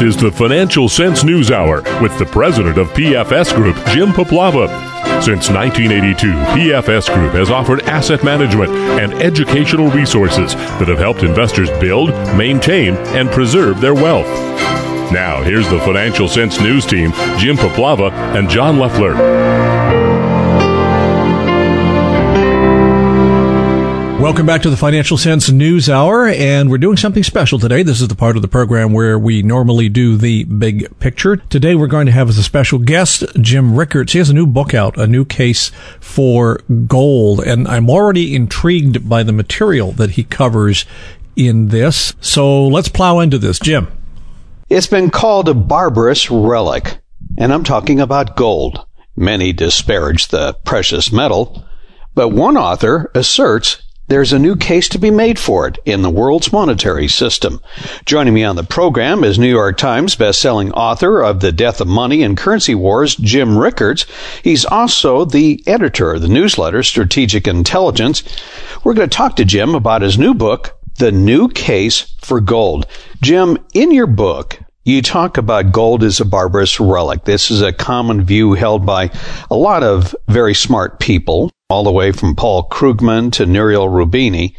This is the Financial Sense News Hour with the president of PFS Group, Jim Poplava. Since 1982, PFS Group has offered asset management and educational resources that have helped investors build, maintain, and preserve their wealth. Now, here's the Financial Sense News team, Jim Poplava and John Leffler. Welcome back to the Financial Sense News Hour, and we're doing something special today. This is the part of the program where we normally do the big picture. Today we're going to have as a special guest Jim Rickards. He has a new book out, A New Case for Gold, and I'm already intrigued by the material that he covers in this. So let's plow into this. Jim. It's been called a barbarous relic, and I'm talking about gold. Many disparage the precious metal, but one author asserts there's a new case to be made for it in the world's monetary system. Joining me on the program is New York Times bestselling author of The Death of Money and Currency Wars, Jim Rickards. He's also the editor of the newsletter Strategic Intelligence. We're going to talk to Jim about his new book, The New Case for Gold. Jim, in your book, you talk about gold as a barbarous relic. This is a common view held by a lot of very smart people, all the way from Paul Krugman to Nouriel Roubini.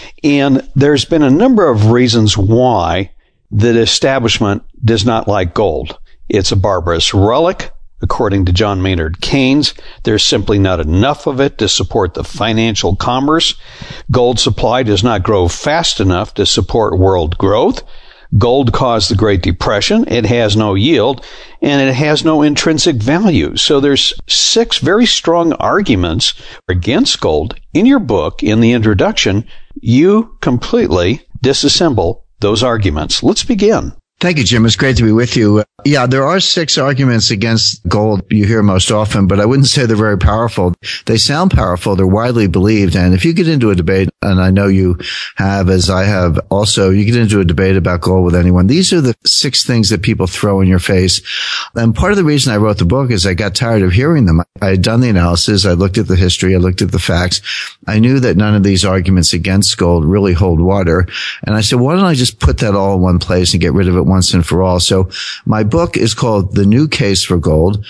And there's been a number of reasons why the establishment does not like gold. It's a barbarous relic. According to John Maynard Keynes, there's simply not enough of it to support the financial commerce. Gold supply does not grow fast enough to support world growth. Gold caused the Great Depression. It has no yield, and it has no intrinsic value. So there's 6 very strong arguments against gold. In your book, in the introduction, you completely disassemble those arguments. Let's begin. Thank you, Jim. It's great to be with you. Yeah, there are 6 arguments against gold you hear most often, but I wouldn't say they're very powerful. They sound powerful. They're widely believed. And if you get into a debate, and I know you have, as I have also, you get into a debate about gold with anyone, these are the 6 things that people throw in your face. And part of the reason I wrote the book is I got tired of hearing them. I had done the analysis. I looked at the history. I looked at the facts. I knew that none of these arguments against gold really hold water. And I said, why don't I just put that all in one place and get rid of it once and for all? So my book is called The New Case for Gold.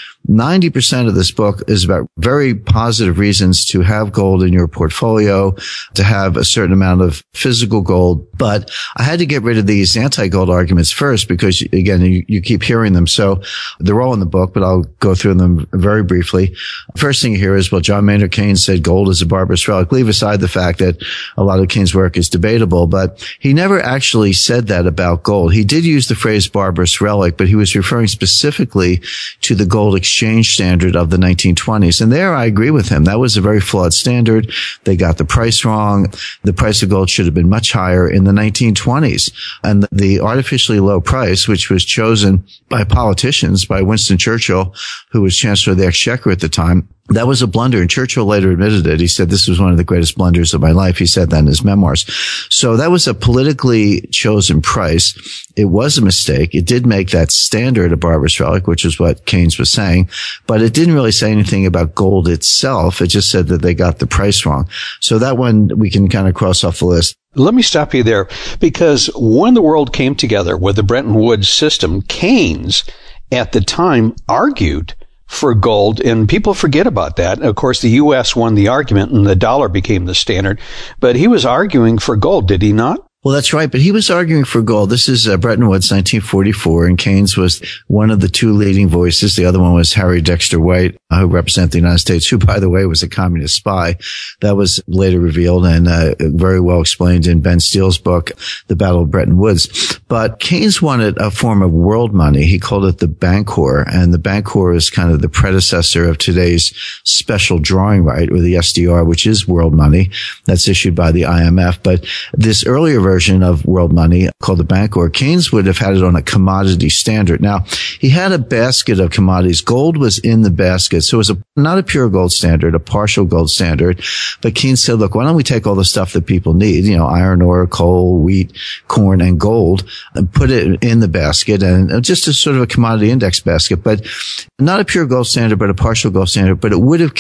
90% of this book is about very positive reasons to have gold in your portfolio, to have a certain amount of physical gold. But I had to get rid of these anti-gold arguments first because, again, you keep hearing them. So they're all in the book, but I'll go through them very briefly. First thing you hear is, well, John Maynard Keynes said gold is a barbarous relic. Leave aside the fact that a lot of Keynes' work is debatable, but he never actually said that about gold. He did use the phrase barbarous relic, but he was referring specifically to the gold exchange standard of the 1920s. And there I agree with him. That was a very flawed standard. They got the price wrong. The price of gold should have been much higher in the 1920s. And the artificially low price, which was chosen by politicians, by Winston Churchill, who was Chancellor of the Exchequer at the time, that was a blunder, and Churchill later admitted it. He said, this was one of the greatest blunders of my life. He said that in his memoirs. So that was a politically chosen price. It was a mistake. It did make that standard a barbarous relic, which is what Keynes was saying, but it didn't really say anything about gold itself. It just said that they got the price wrong. So that one we can kind of cross off the list. Let me stop you there, because when the world came together with the Bretton Woods system, Keynes at the time argued for gold, and people forget about that. Of course, the U.S. won the argument and the dollar became the standard, but he was arguing for gold, did he not? Well, that's right. But he was arguing for gold. This is Bretton Woods, 1944, and Keynes was one of the 2 leading voices. The other one was Harry Dexter White, who represented the United States, who, by the way, was a communist spy. That was later revealed and very well explained in Ben Steele's book, The Battle of Bretton Woods. But Keynes wanted a form of world money. He called it the Bancor, and the Bancor is kind of the predecessor of today's special drawing right, or the SDR, which is world money. That's issued by the IMF. But this earlier version of world money called the Bancor, Keynes would have had it on a commodity standard. Now, he had a basket of commodities. Gold was in the basket. So it was not a pure gold standard, a partial gold standard. But Keynes said, look, why don't we take all the stuff that people need, iron ore, coal, wheat, corn, and gold, and put it in the basket, and just a sort of a commodity index basket, but not a pure gold standard, but a partial gold standard. But it would have kept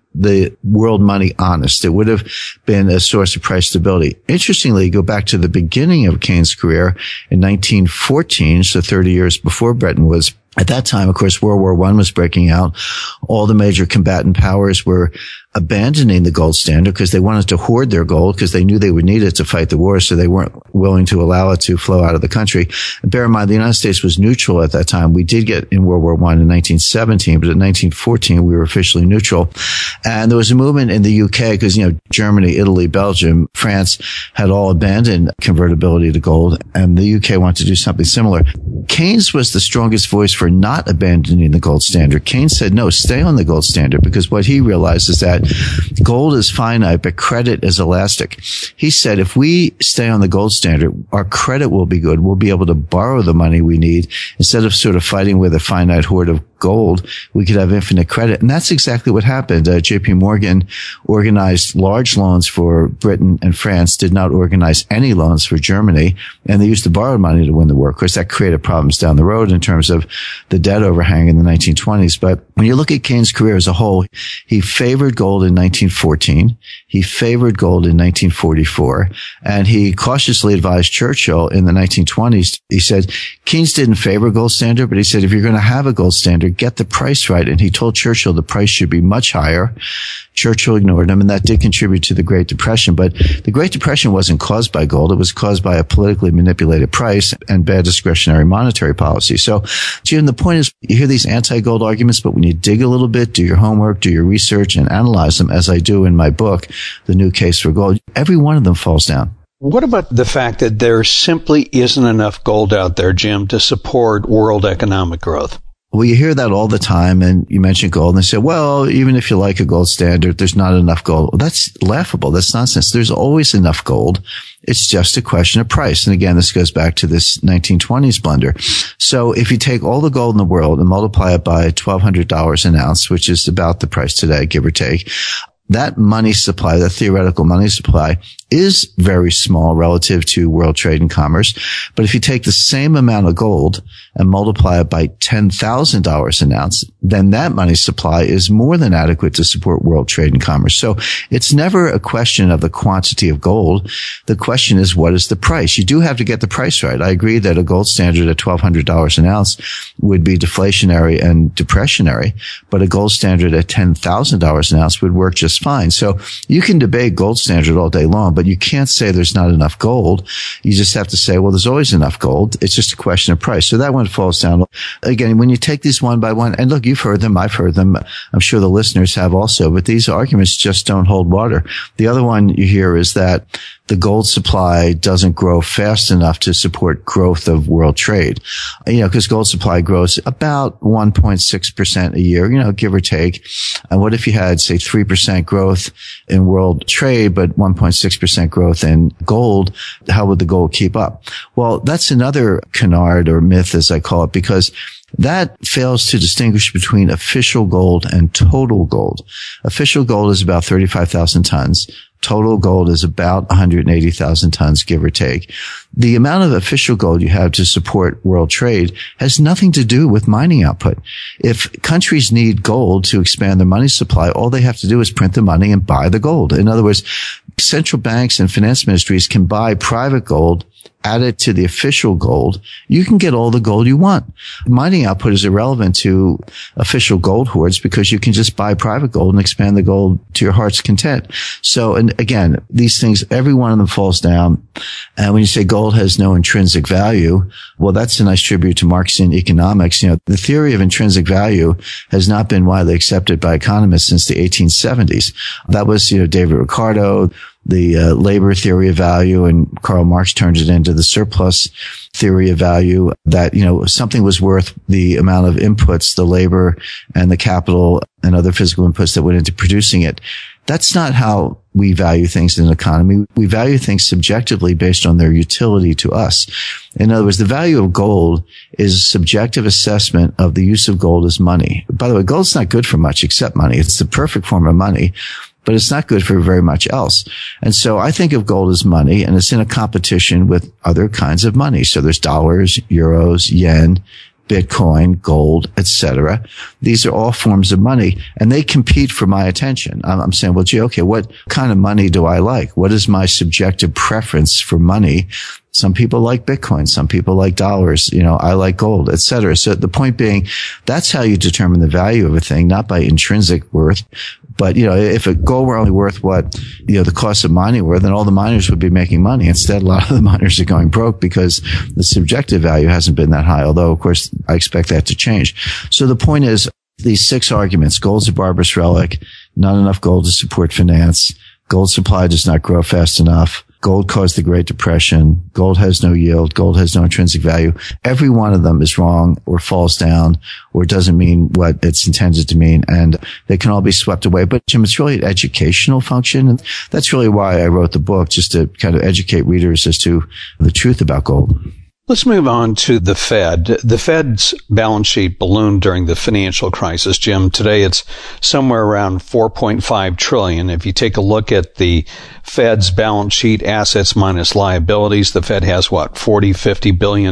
the world money honest. It would have been a source of price stability. Interestingly, go back to the beginning of Keynes' career in 1914, so 30 years before Bretton Woods. At that time, of course, World War I was breaking out. All the major combatant powers were abandoning the gold standard because they wanted to hoard their gold because they knew they would need it to fight the war, so they weren't willing to allow it to flow out of the country. And bear in mind, the United States was neutral at that time. We did get in World War I in 1917, but in 1914, we were officially neutral. And there was a movement in the UK because, Germany, Italy, Belgium, France had all abandoned convertibility to gold, and the UK wanted to do something similar. Keynes was the strongest voice for not abandoning the gold standard. Keynes said, no, stay on the gold standard, because what he realized is that gold is finite, but credit is elastic. He said, if we stay on the gold standard, our credit will be good. We'll be able to borrow the money we need. Instead of sort of fighting with a finite hoard of gold, we could have infinite credit. And that's exactly what happened. JP Morgan organized large loans for Britain and France, did not organize any loans for Germany, and they used the borrowed money to win the war. Of course, that created problems down the road in terms of the debt overhang in the 1920s. But when you look at Keynes' career as a whole, he favored gold in 1914. He favored gold in 1944. And he cautiously advised Churchill in the 1920s. He said, Keynes didn't favor gold standard, but he said, if you're going to have a gold standard, get the price right. And he told Churchill the price should be much higher. Churchill ignored him, and that did contribute to the Great Depression. But the Great Depression wasn't caused by gold. It was caused by a politically manipulated price and bad discretionary monetary policy. So, Jim, the point is, you hear these anti-gold arguments, but when you dig a little bit, do your homework, do your research, and analyze them, as I do in my book, The New Case for Gold, every one of them falls down. What about the fact that there simply isn't enough gold out there, Jim, to support world economic growth? Well, you hear that all the time, and you mention gold, and they say, well, even if you like a gold standard, there's not enough gold. Well, that's laughable. That's nonsense. There's always enough gold. It's just a question of price. And again, this goes back to this 1920s blunder. So if you take all the gold in the world and multiply it by $1,200 an ounce, which is about the price today, give or take, that money supply, that theoretical money supply, is very small relative to world trade and commerce. But if you take the same amount of gold and multiply it by $10,000 an ounce, then that money supply is more than adequate to support world trade and commerce. So it's never a question of the quantity of gold. The question is, what is the price? You do have to get the price right. I agree that a gold standard at $1,200 an ounce would be deflationary and depressionary, but a gold standard at $10,000 an ounce would work just fine. So you can debate gold standard all day long, but you can't say there's not enough gold. You just have to say, well, there's always enough gold. It's just a question of price. So that one falls down. Again, when you take these one by one, and look, you've heard them, I've heard them, I'm sure the listeners have also, but these arguments just don't hold water. The other one you hear is that the gold supply doesn't grow fast enough to support growth of world trade. Because gold supply grows about 1.6% a year, give or take. And what if you had, say, 3% growth in world trade, but 1.6% growth in gold? How would the gold keep up? Well, that's another canard or myth, as I call it, because that fails to distinguish between official gold and total gold. Official gold is about 35,000 tons. Total gold is about 180,000 tons, give or take. The amount of official gold you have to support world trade has nothing to do with mining output. If countries need gold to expand their money supply, all they have to do is print the money and buy the gold. In other words, central banks and finance ministries can buy private gold, add it to the official gold. You can get all the gold you want. Mining output is irrelevant to official gold hoards because you can just buy private gold and expand the gold to your heart's content. So, and again, these things, every one of them falls down. And when you say gold has no intrinsic value, well, that's a nice tribute to Marxian economics. The theory of intrinsic value has not been widely accepted by economists since the 1870s. That was, David Ricardo, the labor theory of value, and Karl Marx turned it into the surplus theory of value, that, something was worth the amount of inputs, the labor and the capital and other physical inputs that went into producing it. That's not how we value things in an economy. We value things subjectively based on their utility to us. In other words, the value of gold is a subjective assessment of the use of gold as money. By the way, gold's not good for much except money. It's the perfect form of money, but it's not good for very much else. And so I think of gold as money, and it's in a competition with other kinds of money. So there's dollars, euros, yen, Bitcoin, gold, etc. These are all forms of money, and they compete for my attention. I'm saying, well, gee, okay, what kind of money do I like? What is my subjective preference for money? Some people like Bitcoin. Some people like dollars. I like gold, etc. So the point being, that's how you determine the value of a thing, not by intrinsic worth. But, if a gold were only worth what, the cost of mining were, then all the miners would be making money. Instead, a lot of the miners are going broke because the subjective value hasn't been that high. Although, of course, I expect that to change. So the point is, these 6 arguments: gold's a barbarous relic, not enough gold to support finance, gold supply does not grow fast enough, gold caused the Great Depression, gold has no yield, gold has no intrinsic value. Every one of them is wrong or falls down or doesn't mean what it's intended to mean, and they can all be swept away. But Jim, it's really an educational function, and that's really why I wrote the book, just to kind of educate readers as to the truth about gold. Let's move on to the Fed. The Fed's balance sheet ballooned during the financial crisis, Jim. Today it's somewhere around $4.5 trillion. If you take a look at the Fed's balance sheet, assets minus liabilities, the Fed has $40-50 billion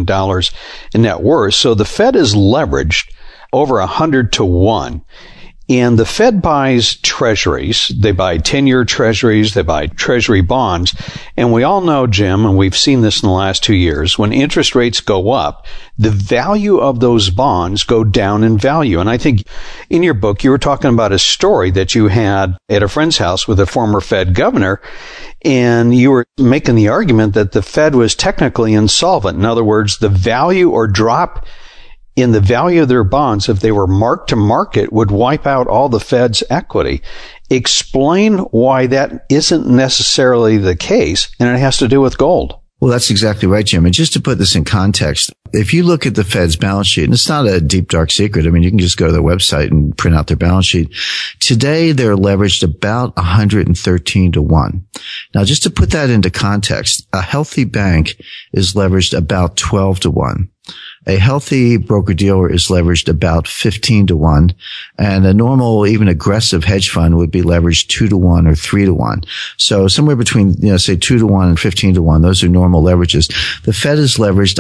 in net worth. So the Fed is leveraged over 100 to 1. And the Fed buys treasuries. They buy 10-year treasuries. They buy treasury bonds. And we all know, Jim, and we've seen this in the last 2 years, when interest rates go up, the value of those bonds go down in value. And I think in your book, you were talking about a story that you had at a friend's house with a former Fed governor. And you were making the argument that the Fed was technically insolvent. In other words, the value or drop in the value of their bonds, if they were marked to market, would wipe out all the Fed's equity. Explain why that isn't necessarily the case, and it has to do with gold. Well, that's exactly right, Jim. And just to put this in context, if you look at the Fed's balance sheet, and it's not a deep, dark secret. I mean, you can just go to their website and print out their balance sheet. Today, they're leveraged about 113 to 1. Now, just to put that into context, a healthy bank is leveraged about 12 to 1. A healthy broker-dealer is leveraged about 15 to 1, and a normal, even aggressive hedge fund would be leveraged 2 to 1 or 3 to 1. So somewhere between, say 2 to 1 and 15 to 1, those are normal leverages. The Fed is leveraged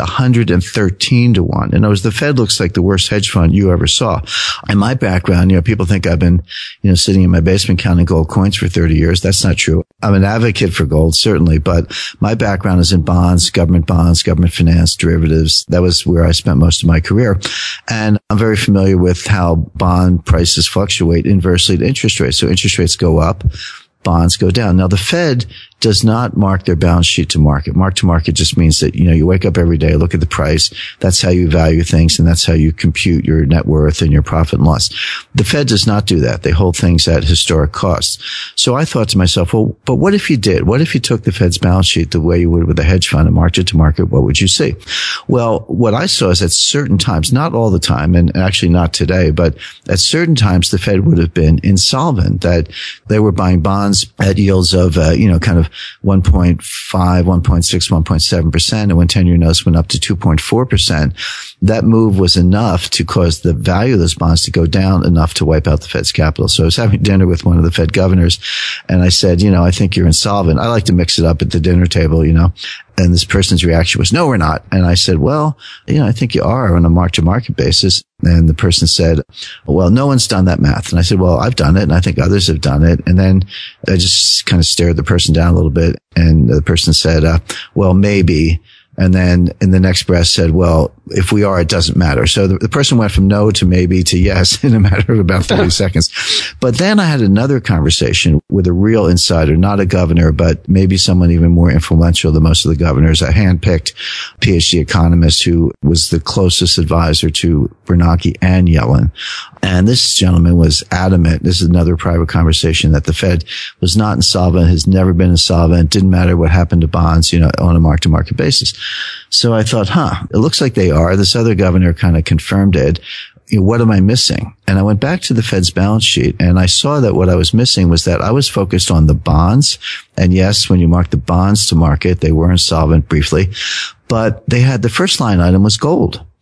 113 to 1. In other words, the Fed looks like the worst hedge fund you ever saw. In my background, people think I've been, sitting in my basement counting gold coins for 30 years. That's not true. I'm an advocate for gold, certainly, but my background is in bonds, government finance, derivatives. That was where I spent most of my career. And I'm very familiar with how bond prices fluctuate inversely to interest rates. So interest rates go up, bonds go down. Now, the Fed does not mark their balance sheet to market. Mark to market just means that, you wake up every day, look at the price. That's how you value things, and that's how you compute your net worth and your profit and loss. The Fed does not do that. They hold things at historic costs. So I thought to myself, well, but what if you did? What if you took the Fed's balance sheet the way you would with a hedge fund and marked it to market? What would you see? Well, what I saw is at certain times, not all the time, and actually not today, but at certain times, the Fed would have been insolvent, that they were buying bonds at yields of, kind of 1.5, 1.6, 1.7%. And when 10-year notes went up to 2.4%, that move was enough to cause the value of those bonds to go down enough to wipe out the Fed's capital. So I was having dinner with one of the Fed governors, and I said, I think you're insolvent. I like to mix it up at the dinner table, And this person's reaction was, no, we're not. And I said, well, I think you are on a mark-to-market basis. And the person said, well, no one's done that math. And I said, well, I've done it, and I think others have done it. And then I just kind of stared the person down a little bit, and the person said, well, maybe. And then in the next breath said, well, if we are, it doesn't matter. So the person went from no to maybe to yes in a matter of about 30 seconds. But then I had another conversation with a real insider, not a governor, but maybe someone even more influential than most of the governors, a hand-picked PhD economist who was the closest advisor to Bernanke and Yellen. And this gentleman was adamant, this is another private conversation, that the Fed was not insolvent, has never been insolvent, didn't matter what happened to bonds, on a mark-to-market basis. So I thought, it looks like they are. This other governor kind of confirmed it. What am I missing? And I went back to the Fed's balance sheet, and I saw that what I was missing was that I was focused on the bonds. And yes, when you mark the bonds to market, they were insolvent briefly, but they had the first line item was gold.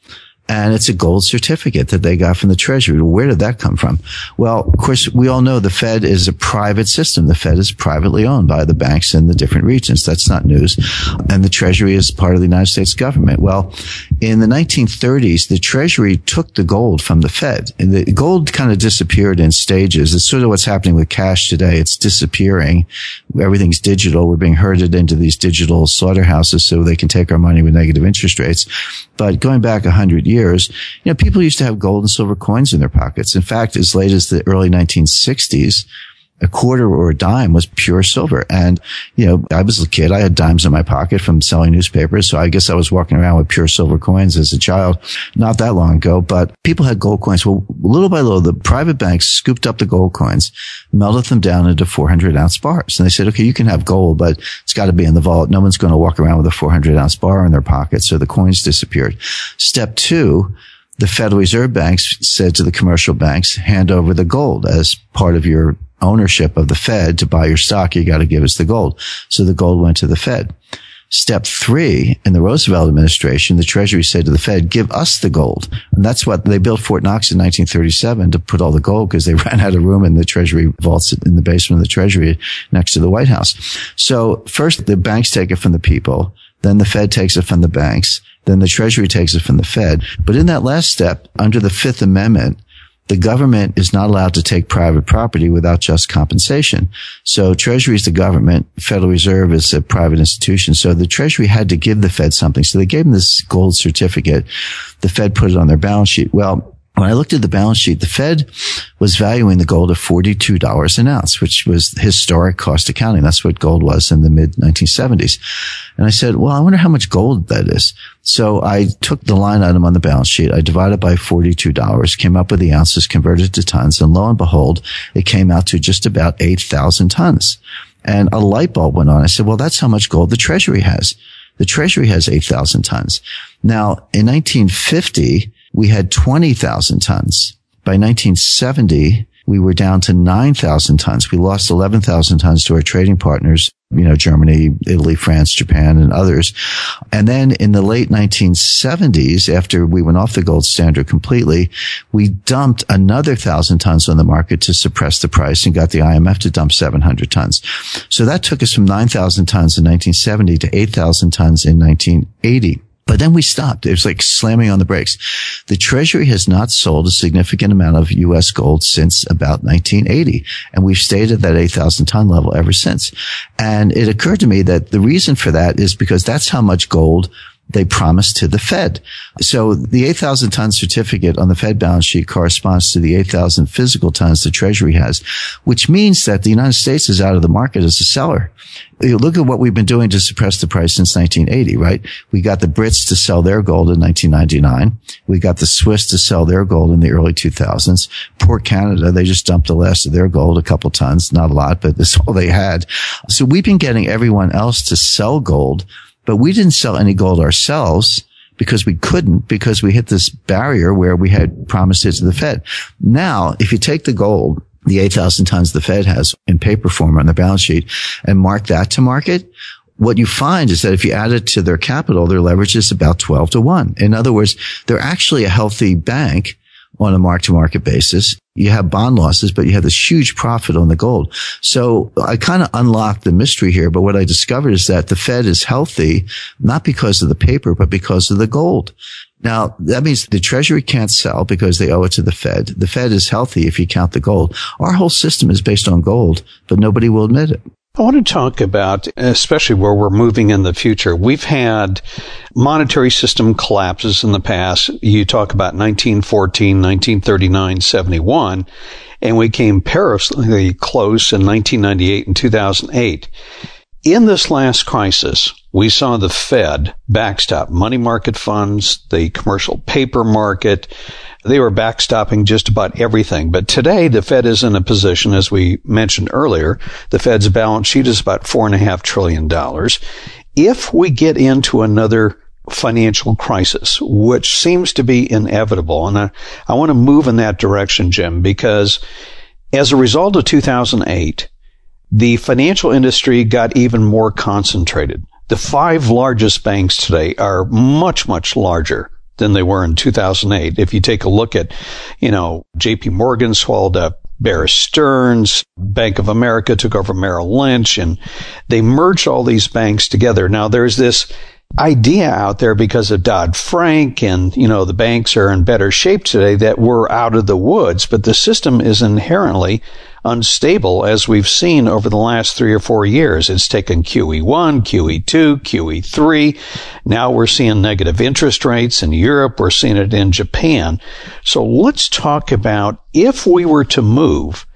And it's a gold certificate that they got from the Treasury. Where did that come from? Well, of course, we all know the Fed is a private system. The Fed is privately owned by the banks in the different regions. That's not news. And the Treasury is part of the United States government. Well, in the 1930s, the Treasury took the gold from the Fed. And the gold kind of disappeared in stages. It's sort of what's happening with cash today. It's disappearing. Everything's digital. We're being herded into these digital slaughterhouses so they can take our money with negative interest rates. But going back 100 years, people used to have gold and silver coins in their pockets. In fact, as late as the early 1960s, a quarter or a dime was pure silver. And, I was a kid. I had dimes in my pocket from selling newspapers. So I guess I was walking around with pure silver coins as a child, not that long ago. But people had gold coins. Well, little by little, the private banks scooped up the gold coins, melted them down into 400-ounce bars. And they said, okay, you can have gold, but it's got to be in the vault. No one's going to walk around with a 400-ounce bar in their pocket. So the coins disappeared. Step two, the Federal Reserve banks said to the commercial banks, hand over the gold as part of your ownership of the Fed. To buy your stock, you got to give us the gold. So the gold went to the Fed. Step three, in the Roosevelt administration, the Treasury said to the Fed, give us the gold. And that's what they built Fort Knox in 1937 to put all the gold because they ran out of room in the Treasury vaults in the basement of the Treasury next to the White House. So first, the banks take it from the people. Then the Fed takes it from the banks. Then the Treasury takes it from the Fed. But in that last step, under the Fifth Amendment, the government is not allowed to take private property without just compensation. So Treasury is the government. Federal Reserve is a private institution. So the Treasury had to give the Fed something. So they gave them this gold certificate. The Fed put it on their balance sheet. Well, when I looked at the balance sheet, the Fed was valuing the gold at $42 an ounce, which was historic cost accounting. That's what gold was in the mid-1970s. And I said, well, I wonder how much gold that is. So I took the line item on the balance sheet. I divided by $42, came up with the ounces, converted to tons. And lo and behold, it came out to just about 8,000 tons. And a light bulb went on. I said, well, that's how much gold the Treasury has. The Treasury has 8,000 tons. Now, in 1950, we had 20,000 tons. By 1970, we were down to 9,000 tons. We lost 11,000 tons to our trading partners, Germany, Italy, France, Japan, and others. And then in the late 1970s, after we went off the gold standard completely, we dumped another 1,000 tons on the market to suppress the price and got the IMF to dump 700 tons. So that took us from 9,000 tons in 1970 to 8,000 tons in 1980. But then we stopped. It was like slamming on the brakes. The Treasury has not sold a significant amount of U.S. gold since about 1980. And we've stayed at that 8,000 ton level ever since. And it occurred to me that the reason for that is because that's how much gold they promised to the Fed. So the 8,000 ton certificate on the Fed balance sheet corresponds to the 8,000 physical tons the Treasury has, which means that the United States is out of the market as a seller. You look at what we've been doing to suppress the price since 1980, right? We got the Brits to sell their gold in 1999. We got the Swiss to sell their gold in the early 2000s. Poor Canada, they just dumped the last of their gold, a couple tons, not a lot, but that's all they had. So we've been getting everyone else to sell gold, but we didn't sell any gold ourselves because we couldn't, because we hit this barrier where we had promised it to the Fed. Now, if you take the gold, the 8,000 tons the Fed has in paper form on the balance sheet, and mark that to market, what you find is that if you add it to their capital, their leverage is about 12 to 1. In other words, they're actually a healthy bank on a mark-to-market basis. You have bond losses, but you have this huge profit on the gold. So I kind of unlocked the mystery here, but what I discovered is that the Fed is healthy, not because of the paper, but because of the gold. Now, that means the Treasury can't sell because they owe it to the Fed. The Fed is healthy if you count the gold. Our whole system is based on gold, but nobody will admit it. I want to talk about, especially where we're moving in the future. We've had monetary system collapses in the past. You talk about 1914, 1939, 71, and we came perilously close in 1998 and 2008. In this last crisis, we saw the Fed backstop money market funds, the commercial paper market. They were backstopping just about everything. But today, the Fed is in a position, as we mentioned earlier, the Fed's balance sheet is about $4.5 trillion. If we get into another financial crisis, which seems to be inevitable, and I want to move in that direction, Jim, because as a result of 2008, the financial industry got even more concentrated. The 5 largest banks today are much, much larger than they were in 2008. If you take a look at, JP Morgan swallowed up Bear Stearns, Bank of America took over Merrill Lynch, and they merged all these banks together. Now there's this idea out there because of Dodd-Frank and, the banks are in better shape today that we're out of the woods, but the system is inherently unstable as we've seen over the last 3 or 4 years. It's taken QE1, QE2, QE3. Now we're seeing negative interest rates in Europe. We're seeing it in Japan. So let's talk about if we were to move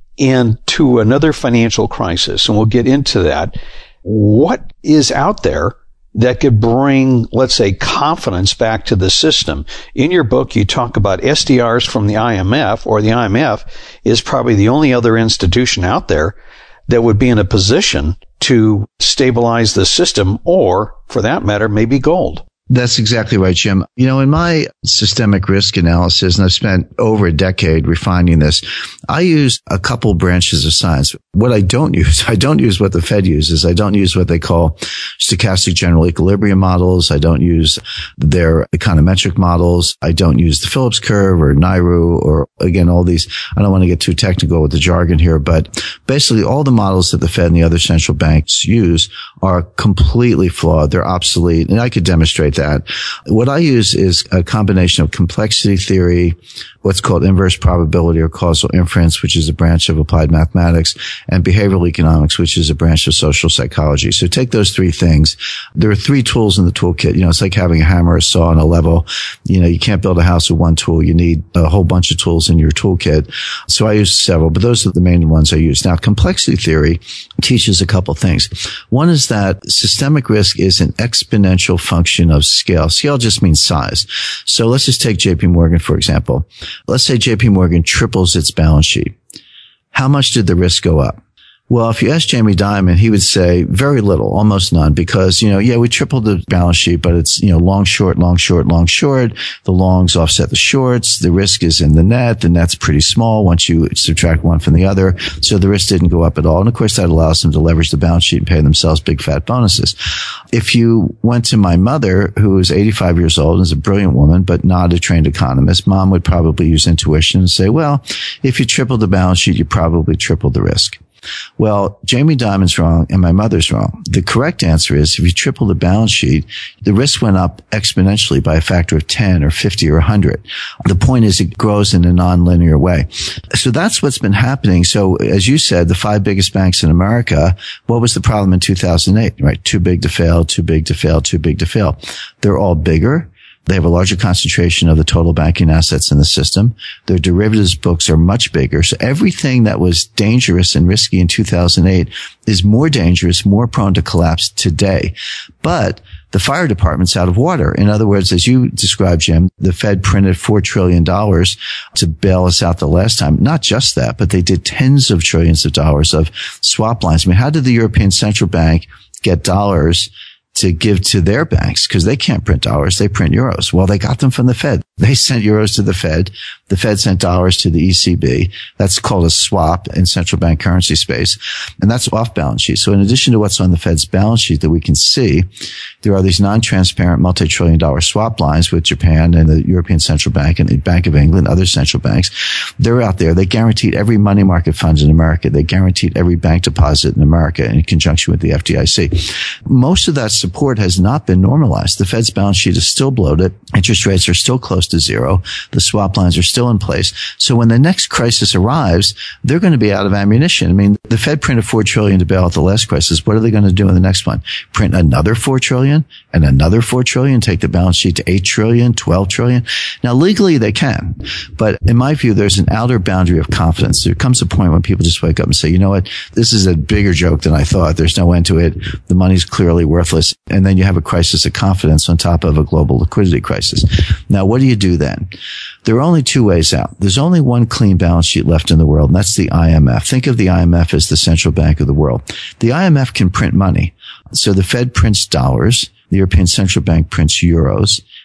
into another financial crisis, and we'll get into that, what is out there that could bring, let's say, confidence back to the system. In your book, you talk about SDRs from the IMF, or the IMF is probably the only other institution out there that would be in a position to stabilize the system, or, for that matter, maybe gold. That's exactly right, Jim. In my systemic risk analysis, and I've spent over a decade refining this, I use a couple branches of science. What I don't use what the Fed uses. I don't use what they call stochastic general equilibrium models. I don't use their econometric models. I don't use the Phillips curve or NAIRU or, again, all these. I don't want to get too technical with the jargon here, but basically all the models that the Fed and the other central banks use are completely flawed. They're obsolete, and I could demonstrate that. What I use is a combination of complexity theory, what's called inverse probability or causal inference, which is a branch of applied mathematics, and behavioral economics, which is a branch of social psychology. So take those three things. There are 3 tools in the toolkit. It's like having a hammer, a saw, and a level. You can't build a house with one tool. You need a whole bunch of tools in your toolkit. So I use several, but those are the main ones I use. Now, complexity theory teaches a couple things. One is that systemic risk is an exponential function of scale. Scale just means size. So let's just take JP Morgan, for example. Let's say JP Morgan triples its balance sheet. How much did the risk go up? Well, if you ask Jamie Dimon, he would say very little, almost none, because, we tripled the balance sheet, but it's, long, short, long, short, long, short. The longs offset the shorts. The risk is in the net. The net's pretty small once you subtract one from the other. So the risk didn't go up at all. And of course, that allows them to leverage the balance sheet and pay themselves big fat bonuses. If you went to my mother, who is 85 years old and is a brilliant woman, but not a trained economist, Mom would probably use intuition and say, well, if you tripled the balance sheet, you probably tripled the risk. Well, Jamie Dimon's wrong and my mother's wrong. The correct answer is if you triple the balance sheet, the risk went up exponentially by a factor of 10 or 50 or 100. The point is it grows in a nonlinear way. So that's what's been happening. So as you said, the 5 biggest banks in America, what was the problem in 2008? Right? Too big to fail, too big to fail, too big to fail. They're all bigger. They have a larger concentration of the total banking assets in the system. Their derivatives books are much bigger. So everything that was dangerous and risky in 2008 is more dangerous, more prone to collapse today. But the fire department's out of water. In other words, as you described, Jim, the Fed printed $4 trillion to bail us out the last time. Not just that, but they did tens of trillions of dollars of swap lines. I mean, how did the European Central Bank get dollars to give to their banks? Because they can't print dollars. They print euros. Well, they got them from the Fed. They sent euros to the Fed. The Fed sent dollars to the ECB. That's called a swap in central bank currency space. And that's off balance sheet. So in addition to what's on the Fed's balance sheet that we can see, there are these non-transparent multi-trillion-dollar swap lines with Japan and the European Central Bank and the Bank of England, other central banks. They're out there. They guaranteed every money market fund in America. They guaranteed every bank deposit in America in conjunction with the FDIC. Most of that support has not been normalized. The Fed's balance sheet is still bloated. Interest rates are still close to zero. The swap lines are still in place. So when the next crisis arrives, they're going to be out of ammunition. I mean, the Fed printed $4 trillion to bail out the last crisis. What are they going to do in the next one? Print another $4 trillion and another $4 trillion, take the balance sheet to $8 trillion, $12 trillion. Now, legally they can, but in my view, there's an outer boundary of confidence. There comes a point when people just wake up and say, you know what? This is a bigger joke than I thought. There's no end to it. The money's clearly worthless. And then you have a crisis of confidence on top of a global liquidity crisis. Now, what do you do then? There are only two ways out. There's only one clean balance sheet left in the world, and that's the IMF. Think of the IMF as the central bank of the world. The IMF can print money. So the Fed prints dollars. The European Central Bank prints euros.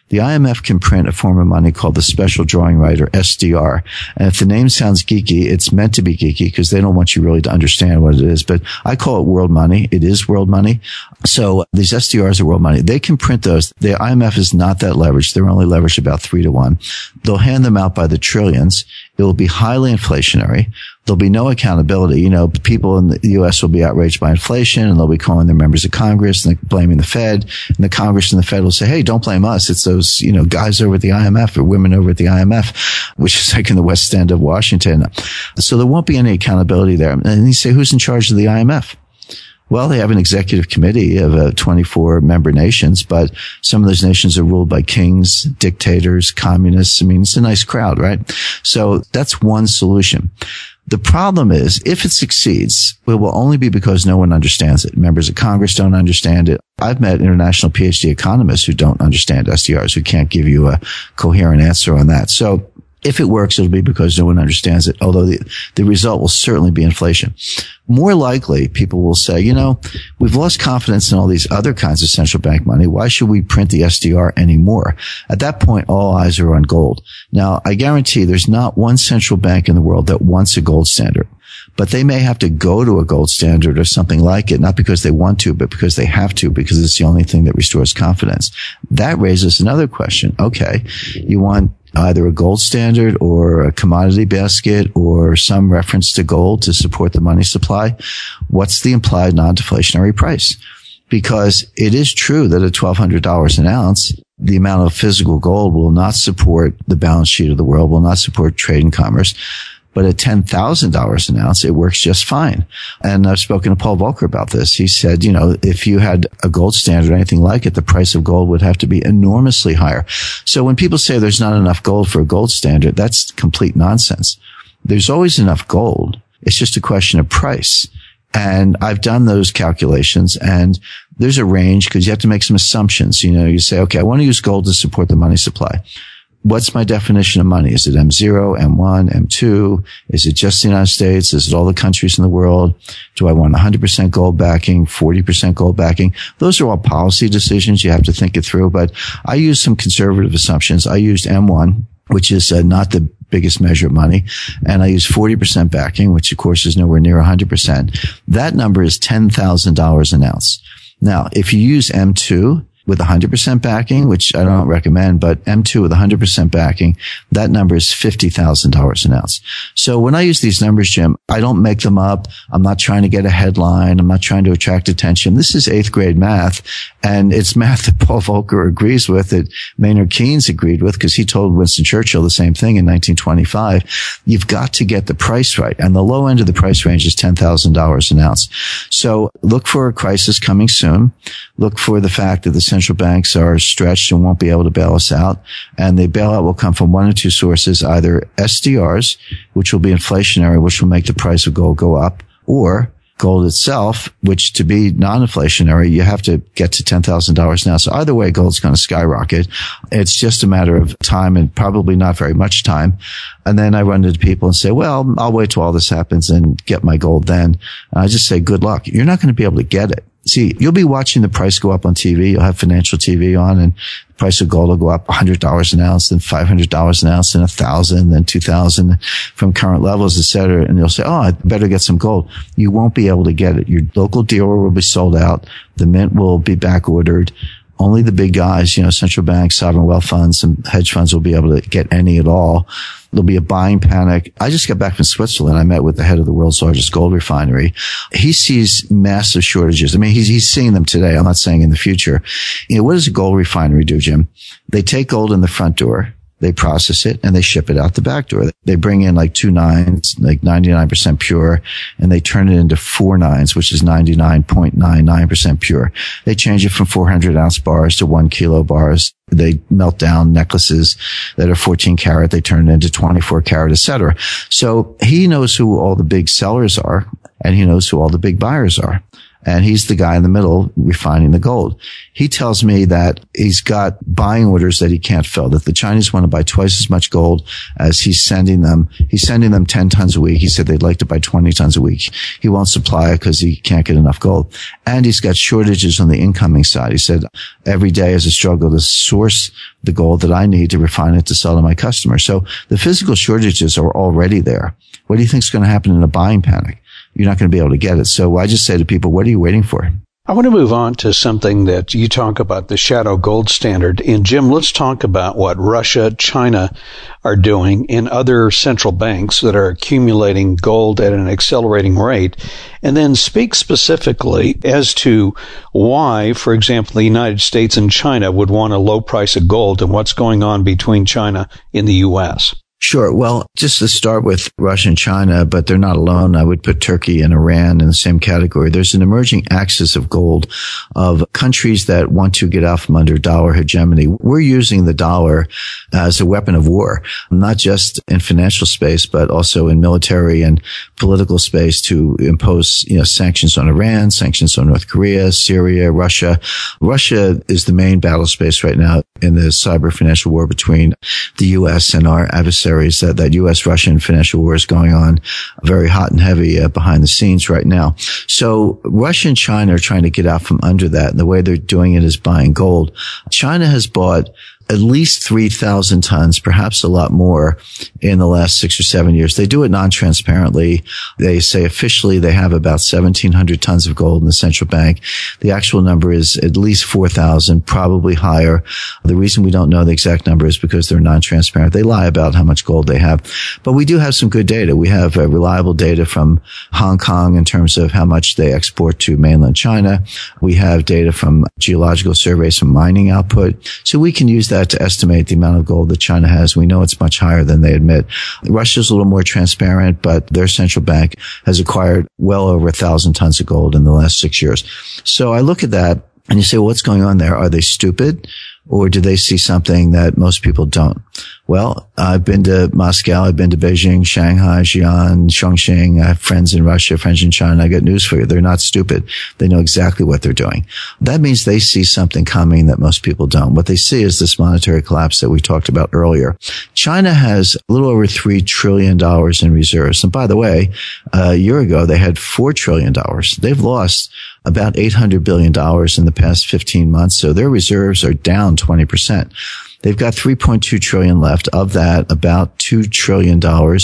The IMF can print a form of money called the special drawing right, or SDR. And if the name sounds geeky, it's meant to be geeky because they don't want you really to understand what it is. But I call it world money. It is world money. So these SDRs are world money. They can print those. The IMF is not that leveraged. They're only leveraged about 3 to 1. They'll hand them out by the trillions. It will be highly inflationary. There'll be no accountability. You know, people in the U.S. will be outraged by inflation, and they'll be calling their members of Congress and blaming the Fed. And the Congress and the Fed will say, hey, don't blame us. It's those, you know, guys over at the IMF or women over at the IMF, which is like in the West End of Washington. So there won't be any accountability there. And you say, who's in charge of the IMF? Well, they have an executive committee of 24 member nations, but some of those nations are ruled by kings, dictators, communists. I mean, it's a nice crowd, right? So that's one solution. The problem is, if it succeeds, it will only be because no one understands it. Members of Congress don't understand it. I've met international PhD economists who don't understand SDRs, who can't give you a coherent answer on that. So if it works, it'll be because no one understands it, although the result will certainly be inflation. More likely, people will say, you know, we've lost confidence in all these other kinds of central bank money. Why should we print the SDR anymore? At that point, all eyes are on gold. Now, I guarantee there's not one central bank in the world that wants a gold standard. But they may have to go to a gold standard or something like it, not because they want to, but because they have to, because it's the only thing that restores confidence. That raises another question. Okay, you want either a gold standard or a commodity basket or some reference to gold to support the money supply. What's the implied non-deflationary price? Because it is true that at $1,200 an ounce, the amount of physical gold will not support the balance sheet of the world, will not support trade and commerce. But at $10,000 an ounce, it works just fine. And I've spoken to Paul Volcker about this. He said, you know, if you had a gold standard or anything like it, the price of gold would have to be enormously higher. So when people say there's not enough gold for a gold standard, that's complete nonsense. There's always enough gold. It's just a question of price. And I've done those calculations, and there's a range because you have to make some assumptions. You know, you say, okay, I want to use gold to support the money supply. What's my definition of money? Is it M0, M1, M2? Is it just the United States? Is it all the countries in the world? Do I want 100% gold backing, 40% gold backing? Those are all policy decisions. You have to think it through. But I used some conservative assumptions. I used M1, which is not the biggest measure of money. And I used 40% backing, which of course is nowhere near 100%. That number is $10,000 an ounce. Now, if you use M2, with 100% backing, which I don't recommend, but M2 with 100% backing, that number is $50,000 an ounce. So when I use these numbers, Jim, I don't make them up. I'm not trying to get a headline. I'm not trying to attract attention. This is 8th grade math, and it's math that Paul Volcker agrees with, that Maynard Keynes agreed with, because he told Winston Churchill the same thing in 1925. You've got to get the price right, and the low end of the price range is $10,000 an ounce. So look for a crisis coming soon. Look for the fact that the central banks are stretched and won't be able to bail us out. And the bailout will come from one or two sources, either SDRs, which will be inflationary, which will make the price of gold go up, or gold itself, which to be non-inflationary, you have to get to $10,000 now. So either way, gold's going to skyrocket. It's just a matter of time, and probably not very much time. And then I run into people and say, well, I'll wait till all this happens and get my gold then. And I just say, good luck. You're not going to be able to get it. See, you'll be watching the price go up on TV. You'll have financial TV on, and the price of gold will go up $100 an ounce, then $500 an ounce, then $1,000, then $2,000 from current levels, et cetera. And you'll say, oh, I better get some gold. You won't be able to get it. Your local dealer will be sold out. The mint will be back ordered. Only the big guys, you know, central banks, sovereign wealth funds, and hedge funds will be able to get any at all. There'll be a buying panic. I just got back from Switzerland. I met with the head of the world's largest gold refinery. He sees massive shortages. I mean, he's seeing them today. I'm not saying in the future. You know, what does a gold refinery do, Jim? They take gold in the front door. They process it and they ship it out the back door. They bring in like 2 nines, like 99% pure, and they turn it into 4 nines, which is 99.99% pure. They change it from 400 ounce bars to 1 kilo bars. They melt down necklaces that are 14 karat. They turn it into 24 karat, etc. So he knows who all the big sellers are, and he knows who all the big buyers are. and he's the guy in the middle refining the gold. He tells me that he's got buying orders that he can't fill, that the Chinese want to buy twice as much gold as he's sending them. He's sending them 10 tons a week. He said they'd like to buy 20 tons a week. He won't supply it because he can't get enough gold. And he's got shortages on the incoming side. He said every day is a struggle to source the gold that I need to refine it to sell to my customers. So the physical shortages are already there. What do you think is going to happen in a buying panic? You're not going to be able to get it. So I just say to people, what are you waiting for? I want to move on to something that you talk about, the shadow gold standard. And Jim, let's talk about what Russia, China are doing and other central banks that are accumulating gold at an accelerating rate. And then speak specifically as to why, for example, the United States and China would want a low price of gold and what's going on between China and the U.S. Sure. Well, just to start with Russia and China, but they're not alone. I would put Turkey and Iran in the same category. There's an emerging axis of gold of countries that want to get out from under dollar hegemony. We're using the dollar as a weapon of war, not just in financial space, but also in military and political space to impose, sanctions on Iran, sanctions on North Korea, Syria, Russia. Russia is the main battle space right now in the cyber financial war between the U.S. and our adversaries. That U.S.-Russian financial war is going on very hot and heavy behind the scenes right now. So Russia and China are trying to get out from under that. And the way they're doing it is buying gold. China has bought at least 3,000 tons, perhaps a lot more in the last 6 or 7 years. They do it non-transparently. They say officially they have about 1,700 tons of gold in the central bank. The actual number is at least 4,000, probably higher. The reason we don't know the exact number is because they're non-transparent. They lie about how much gold they have. But we do have some good data. We have reliable data from Hong Kong in terms of how much they export to mainland China. We have data from geological surveys from mining output. So we can use that to estimate the amount of gold that China has. We know it's much higher than they admit. Russia's a little more transparent, but their central bank has acquired well over 1,000 tons of gold in the last 6 years. So I look at that and you say, well, what's going on there? Are they stupid? Or do they see something that most people don't? Well, I've been to Moscow, I've been to Beijing, Shanghai, Xi'an, Chongqing. I have friends in Russia, friends in China. I got news for you. They're not stupid. They know exactly what they're doing. That means they see something coming that most people don't. What they see is this monetary collapse that we talked about earlier. China has a little over $3 trillion in reserves. And by the way, a year ago, they had $4 trillion. They've lost about $800 billion in the past 15 months. So their reserves are down 20%. They've got $3.2 trillion left. Of that, about $2 trillion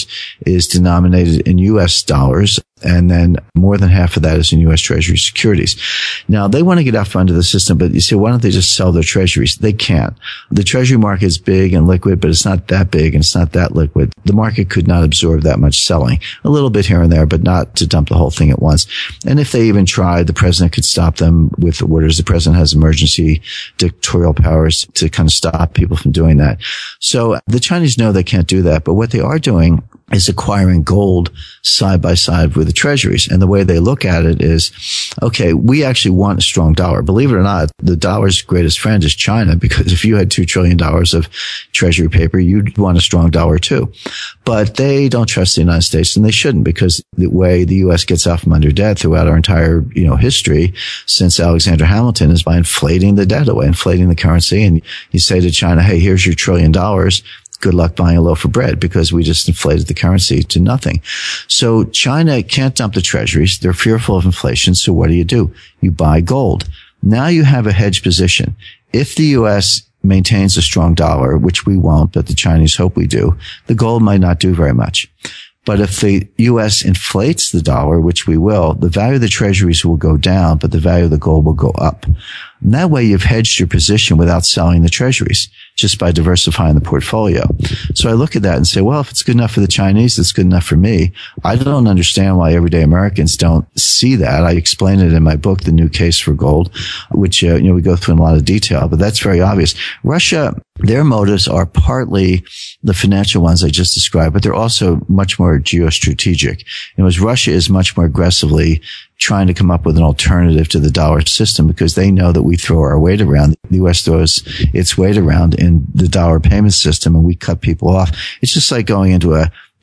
is denominated in U.S. dollars. And then more than half of that is in U.S. Treasury securities. Now, they want to get out from under the system, but you say, why don't they just sell their treasuries? They can't. The treasury market is big and liquid, but it's not that big and it's not that liquid. The market could not absorb that much selling. A little bit here and there, but not to dump the whole thing at once. And if they even tried, the president could stop them with orders. The president has emergency dictatorial powers to kind of stop people from doing that. So the Chinese know they can't do that, but what they are doing is acquiring gold side by side with the treasuries. And the way they look at it is, okay, we actually want a strong dollar. Believe it or not, the dollar's greatest friend is China, because if you had $2 trillion of treasury paper, you'd want a strong dollar too. But they don't trust the United States, and they shouldn't, because the way the U.S. gets out from under debt throughout our entire, history since Alexander Hamilton is by inflating the debt away, inflating the currency. And you say to China, hey, here's your $1 trillion. Good luck buying a loaf of bread, because we just inflated the currency to nothing. So China can't dump the treasuries. They're fearful of inflation. So what do? You buy gold. Now you have a hedge position. If the U.S. maintains a strong dollar, which we won't, but the Chinese hope we do, the gold might not do very much. But if the U.S. inflates the dollar, which we will, the value of the treasuries will go down, but the value of the gold will go up. And that way you've hedged your position without selling the treasuries, just by diversifying the portfolio. So I look at that and say, well, if it's good enough for the Chinese, it's good enough for me. I don't understand why everyday Americans don't see that. I explain it in my book, The New Case for Gold, which, we go through in a lot of detail, but that's very obvious. Russia, their motives are partly the financial ones I just described, but they're also much more geostrategic. Russia is much more aggressively trying to come up with an alternative to the dollar system, because they know that we throw our weight around. The U.S. throws its weight around in the dollar payment system, and we cut people off. It's just like going into a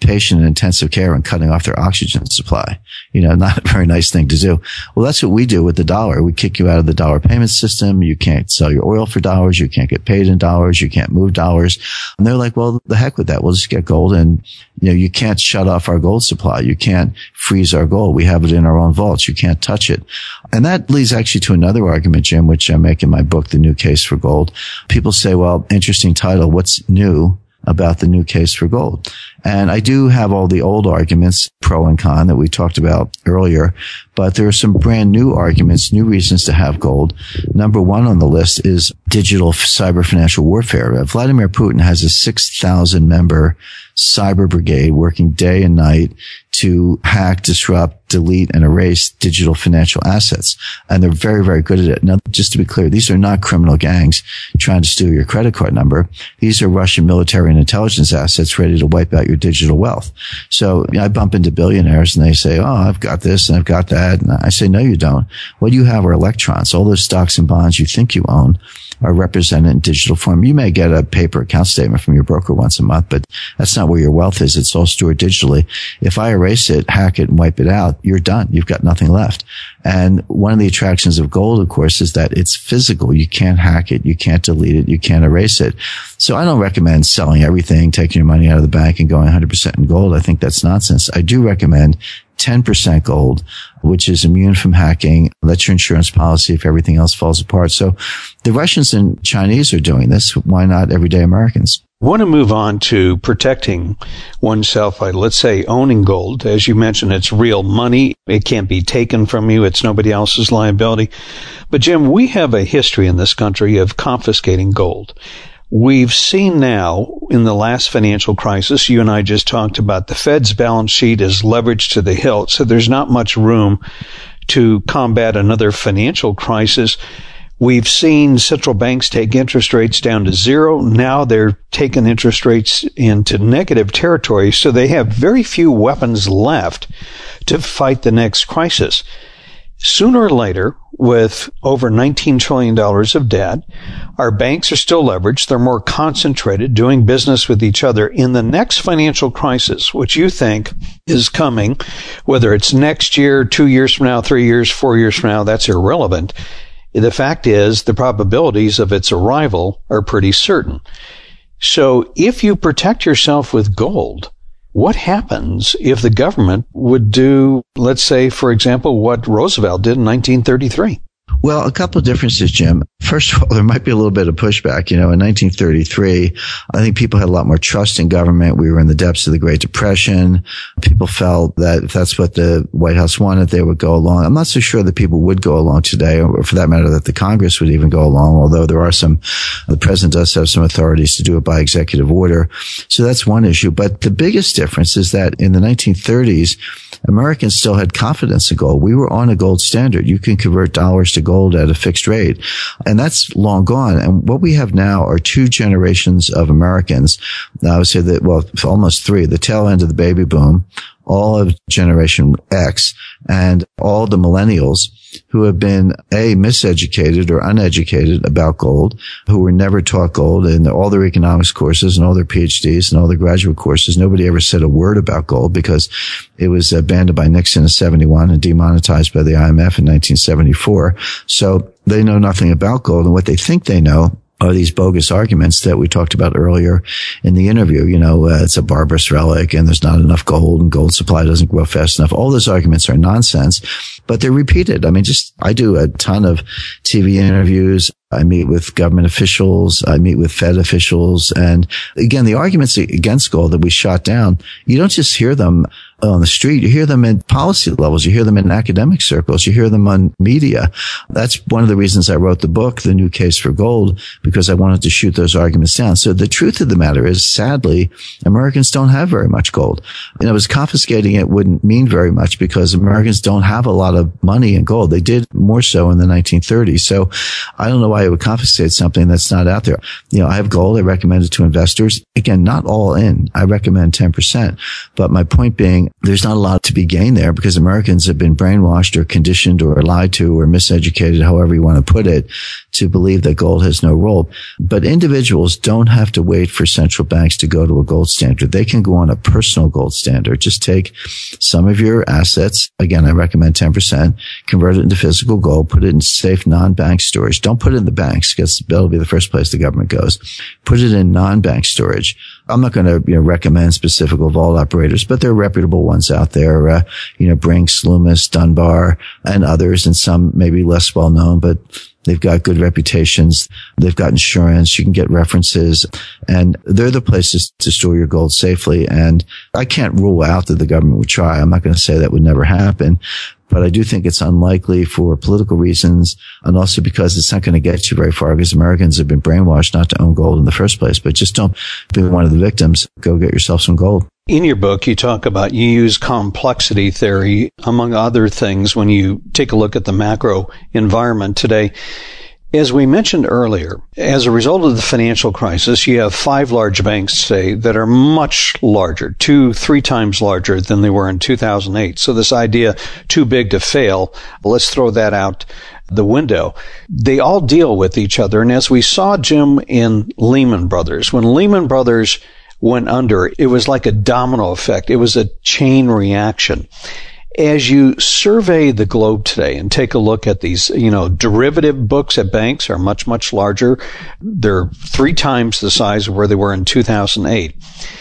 patient in intensive care and cutting off their oxygen supply. Not a very nice thing to do. Well, that's what we do with the dollar. We kick you out of the dollar payment system. You can't sell your oil for dollars. You can't get paid in dollars. You can't move dollars. And they're like, well, the heck with that. We'll just get gold. And, you can't shut off our gold supply. You can't freeze our gold. We have it in our own vaults. You can't touch it. And that leads actually to another argument, Jim, which I make in my book, The New Case for Gold. People say, well, interesting title. What's new about the new case for gold? And I do have all the old arguments, pro and con, that we talked about earlier, but there are some brand new arguments, new reasons to have gold. Number one on the list is digital cyber financial warfare. Vladimir Putin has a 6,000 member cyber brigade working day and night to hack, disrupt, delete, and erase digital financial assets. And they're very, very good at it. Now, just to be clear, these are not criminal gangs trying to steal your credit card number. These are Russian military and intelligence assets ready to wipe out your digital wealth. So I bump into billionaires and they say, oh, I've got this and I've got that. And I say, no, you don't. What you have are electrons. All those stocks and bonds you think you own are represented in digital form. You may get a paper account statement from your broker once a month, but that's not where your wealth is. It's all stored digitally. If I erase it, hack it, and wipe it out, you're done. You've got nothing left. And one of the attractions of gold, of course, is that it's physical. You can't hack it. You can't delete it. You can't erase it. So I don't recommend selling everything, taking your money out of the bank and going 100% in gold. I think that's nonsense. I do recommend 10% gold, which is immune from hacking. That's your insurance policy if everything else falls apart. So the Russians and Chinese are doing this. Why not everyday Americans? I want to move on to protecting oneself by, let's say, owning gold. As you mentioned, it's real money. It can't be taken from you. It's nobody else's liability. But Jim, we have a history in this country of confiscating gold. We've seen now in the last financial crisis, you and I just talked about the Fed's balance sheet is leveraged to the hilt. So there's not much room to combat another financial crisis. We've seen central banks take interest rates down to zero. Now they're taking interest rates into negative territory. So they have very few weapons left to fight the next crisis. Sooner or later, with over $19 trillion of debt, our banks are still leveraged. They're more concentrated, doing business with each other. In the next financial crisis, which you think is coming, whether it's next year, 2 years from now, 3 years, 4 years from now, that's irrelevant. The fact is, the probabilities of its arrival are pretty certain. So if you protect yourself with gold, what happens if the government would do, let's say, for example, what Roosevelt did in 1933? Well, a couple of differences, Jim. First of all, there might be a little bit of pushback. In 1933, I think people had a lot more trust in government. We were in the depths of the Great Depression. People felt that if that's what the White House wanted, they would go along. I'm not so sure that people would go along today, or for that matter, that the Congress would even go along, although the president does have some authorities to do it by executive order. So that's one issue. But the biggest difference is that in the 1930s, Americans still had confidence in gold. We were on a gold standard. You can convert dollars to gold at a fixed rate. And that's long gone. And what we have now are two generations of Americans. I would say that, well, almost three, the tail end of the baby boom, all of Generation X, and all the millennials who have been, miseducated or uneducated about gold, who were never taught gold in all their economics courses and all their PhDs and all their graduate courses. Nobody ever said a word about gold because it was banned by Nixon in 71 and demonetized by the IMF in 1974. So they know nothing about gold, and what they think they know are these bogus arguments that we talked about earlier in the interview. It's a barbarous relic and there's not enough gold and gold supply doesn't grow fast enough. All those arguments are nonsense, but they're repeated. I do a ton of TV interviews. I meet with government officials. I meet with Fed officials. And again, the arguments against gold that we shot down, you don't just hear them on the street. You hear them in policy levels. You hear them in academic circles. You hear them on media. That's one of the reasons I wrote the book, The New Case for Gold, because I wanted to shoot those arguments down. So the truth of the matter is, sadly, Americans don't have very much gold. Confiscating it wouldn't mean very much because Americans don't have a lot lot of money in gold. They did more so in the 1930s. So I don't know why it would confiscate something that's not out there. I have gold. I recommend it to investors. Again, not all in. I recommend 10%. But my point being, there's not a lot to be gained there because Americans have been brainwashed or conditioned or lied to or miseducated, however you want to put it, to believe that gold has no role. But individuals don't have to wait for central banks to go to a gold standard. They can go on a personal gold standard. Just take some of your assets. Again, I recommend 10%, convert it into physical gold, put it in safe non-bank storage. Don't put it in the banks because that'll be the first place the government goes. Put it in non-bank storage. I'm not going to recommend specific vault operators, but there are reputable ones out there. Brinks, Loomis, Dunbar, and others, and some maybe less well known, but they've got good reputations. They've got insurance. You can get references, and they're the places to store your gold safely. And I can't rule out that the government would try. I'm not going to say that would never happen, but I do think it's unlikely for political reasons, and also because it's not going to get you very far because Americans have been brainwashed not to own gold in the first place. But just don't be one of the victims. Go get yourself some gold. In your book, you talk about, you use complexity theory, among other things, when you take a look at the macro environment today. As we mentioned earlier, as a result of the financial crisis, you have 5 large banks, say, that are much larger, 2-3 times larger than they were in 2008. So this idea, too big to fail, let's throw that out the window. They all deal with each other. And as we saw, Jim, in Lehman Brothers, when Lehman Brothers went under, it was like a domino effect. It was a chain reaction. As you survey the globe today and take a look at these, derivative books at banks are much, much larger. They're 3 times the size of where they were in 2008.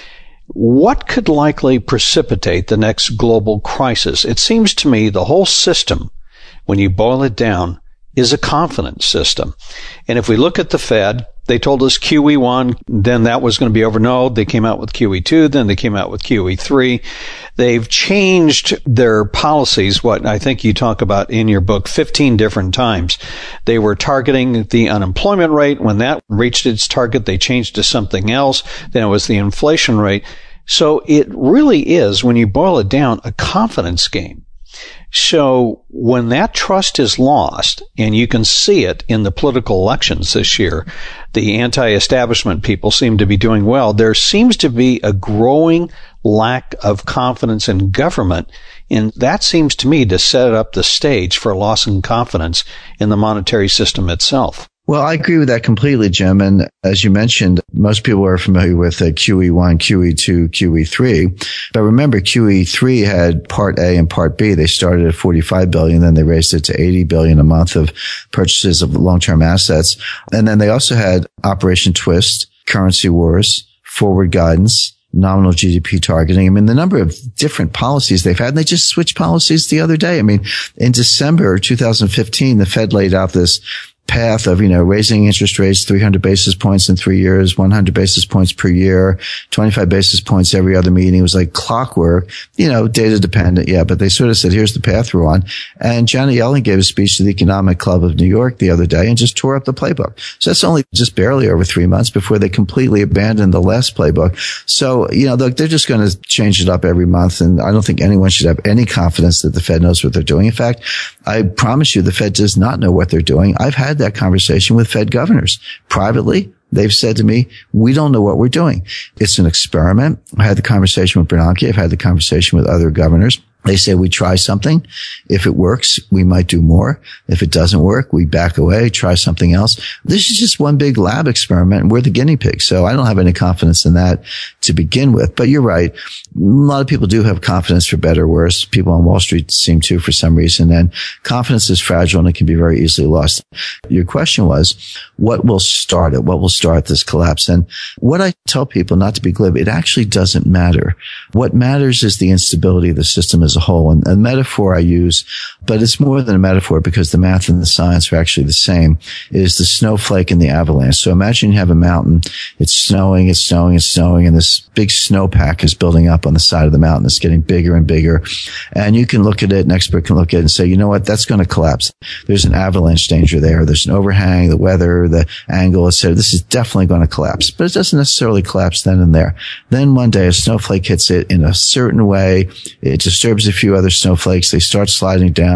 What could likely precipitate the next global crisis? It seems to me the whole system, when you boil it down, is a confidence system. And if we look at the Fed, they told us QE1, then that was going to be over. No, they came out with QE2, then they came out with QE3. They've changed their policies, what I think you talk about in your book, 15 different times. They were targeting the unemployment rate. When that reached its target, they changed to something else. Then it was the inflation rate. So it really is, when you boil it down, a confidence game. So when that trust is lost, and you can see it in the political elections this year, the anti-establishment people seem to be doing well. There seems to be a growing lack of confidence in government, and that seems to me to set up the stage for a loss in confidence in the monetary system itself. Well, I agree with that completely, Jim. And as you mentioned, most people are familiar with QE1, QE2, QE3. But remember, QE3 had Part A and Part B. They started at $45 billion, then they raised it to $80 billion a month of purchases of long-term assets. And then they also had Operation Twist, currency wars, forward guidance, nominal GDP targeting. I mean, the number of different policies they've had, and they just switched policies the other day. I mean, in December 2015, the Fed laid out this path of, raising interest rates 300 basis points in 3 years, 100 basis points per year, 25 basis points every other meeting. It was like clockwork, data dependent. Yeah. But they sort of said, here's the path we're on. And Janet Yellen gave a speech to the Economic Club of New York the other day and just tore up the playbook. So that's only just barely over 3 months before they completely abandoned the last playbook. So, they're just going to change it up every month. And I don't think anyone should have any confidence that the Fed knows what they're doing. In fact, I promise you the Fed does not know what they're doing. I've had that conversation with Fed governors privately. They've said to me, we don't know what we're doing. It's an experiment. I had the conversation with Bernanke. I've had the conversation with other governors. They say we try something. If it works, we might do more. If it doesn't work, we back away, try something else. This is just one big lab experiment, and we're the guinea pigs. So I don't have any confidence in that to begin with. But you're right. A lot of people do have confidence, for better or worse. People on Wall Street seem to, for some reason. And confidence is fragile, and it can be very easily lost. Your question was, what will start it? What will start this collapse? And what I tell people, not to be glib, it actually doesn't matter. What matters is the instability of the system as a whole. And a metaphor I use, but it's more than a metaphor because the math and the science are actually the same, is the snowflake and the avalanche. So imagine you have a mountain. It's snowing, and this big snowpack is building up on the side of the mountain. It's getting bigger and bigger. And you can look at it, an expert can look at it and say, you know what, that's going to collapse. There's an avalanche danger there. There's an overhang, the weather, the angle, etc. This is definitely going to collapse. But it doesn't necessarily collapse then and there. Then one day a snowflake hits it in a certain way. It disturbs a few other snowflakes. They start sliding down.